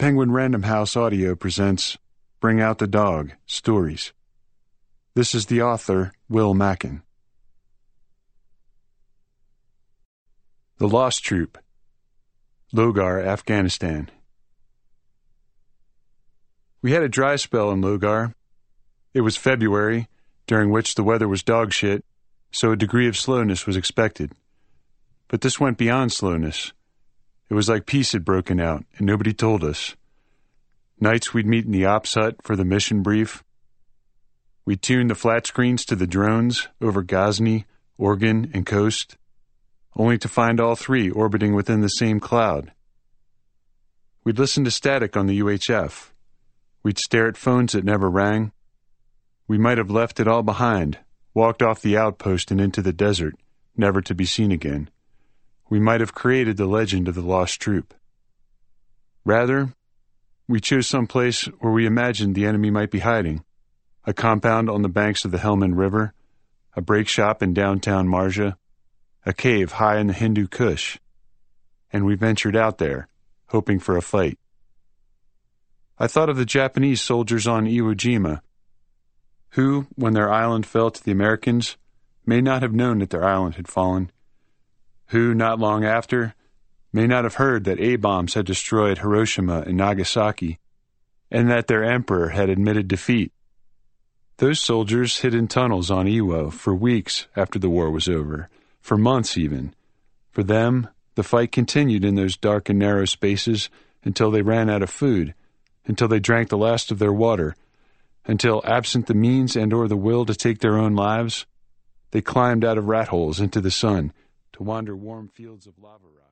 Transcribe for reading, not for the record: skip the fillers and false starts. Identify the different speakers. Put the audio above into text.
Speaker 1: Penguin Random House Audio presents Bring Out the Dog Stories. This is the author, Will Mackin. The Lost Troop, Logar, Afghanistan. We had a dry spell in Logar. It was February, during which the weather was dog shit, so a degree of slowness was expected. But this went beyond slowness. It was like peace had broken out, and nobody told us. Nights we'd meet in the ops hut for the mission brief. We'd tune the flat screens to the drones over Ghazni, Oregon, and Coast, only to find all three orbiting within the same cloud. We'd listen to static on the UHF. We'd stare at phones that never rang. We might have left it all behind, walked off the outpost and into the desert, never to be seen again. We might have created the legend of the lost troop. Rather, we chose some place where we imagined the enemy might be hiding. A compound on the banks of the Helmand River, a brake shop in downtown Marja, a cave high in the Hindu Kush. And we ventured out there, hoping for a fight. I thought of the Japanese soldiers on Iwo Jima, who, when their island fell to the Americans, may not have known that their island had fallen, who, not long after, may not have heard that A-bombs had destroyed Hiroshima and Nagasaki, and that their emperor had admitted defeat. Those soldiers hid in tunnels on Iwo for weeks after the war was over, for months even. For them, the fight continued in those dark and narrow spaces until they ran out of food, until they drank the last of their water, until, absent the means and or the will to take their own lives, they climbed out of rat holes into the sun to wander warm fields of lava rock.